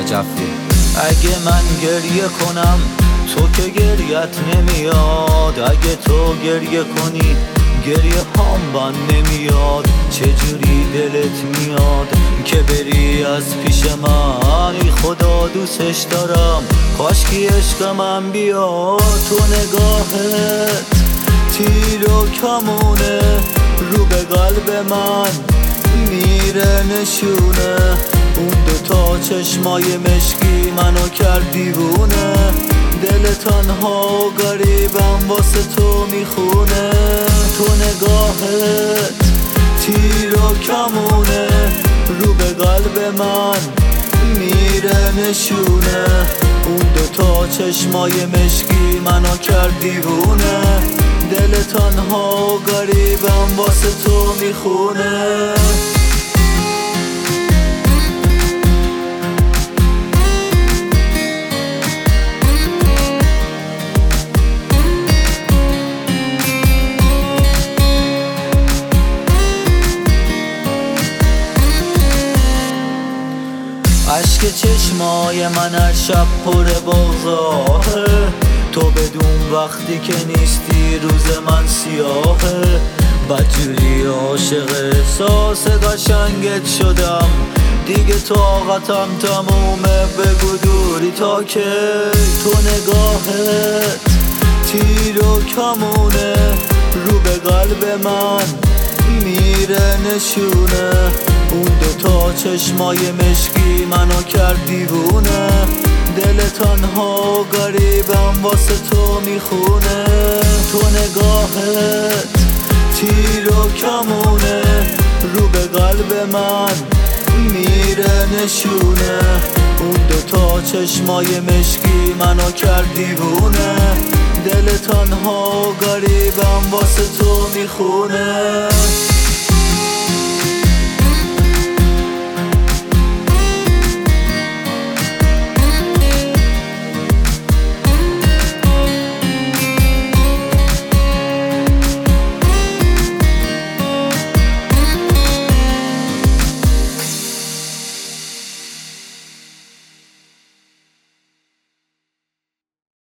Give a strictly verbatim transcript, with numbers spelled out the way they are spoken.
نجفی. اگه من گریه کنم تو که گریت نمیاد، اگه تو گریه کنی گریه هام بان نمیاد. چجوری دلت میاد که بری از پیش من؟ ای خدا دوستش دارم، کاشکی عشق من بیاد. تو نگاهت تیر و کمونه، رو به قلب من میره نشونه. اون دوتا چشمای مشکی منو کرد دیوونه. دل تنها و غریبم واسه تو میخونه. تو نگاهت تیر و کمونه، رو به قلب من میره نشونه. اون دوتا چشمای مشکی منو کرد دیوونه. دل تنها و غریبم واسه تو میخونه. عشق چشمای من هر شب پر بغضاهه، تو بدون وقتی که نیستی روز من سیاهه. بدجوری عاشق احساس قشنگت شدم، دیگه طاقتم تمومه، بگو دوری تا که. تو نگاهت تیر و کمونه، رو به قلب من میره نشونه. اون دوتا چشمای مشکی منو کرد دیوونه. دل تنها و غریبم واسه تو میخونه. تو نگاهت تیر و کمونه، رو به قلب من میره نشونه. اون دوتا چشمای مشکی منو کرد دیوونه. دل تنها و غریبم واسه تو میخونه.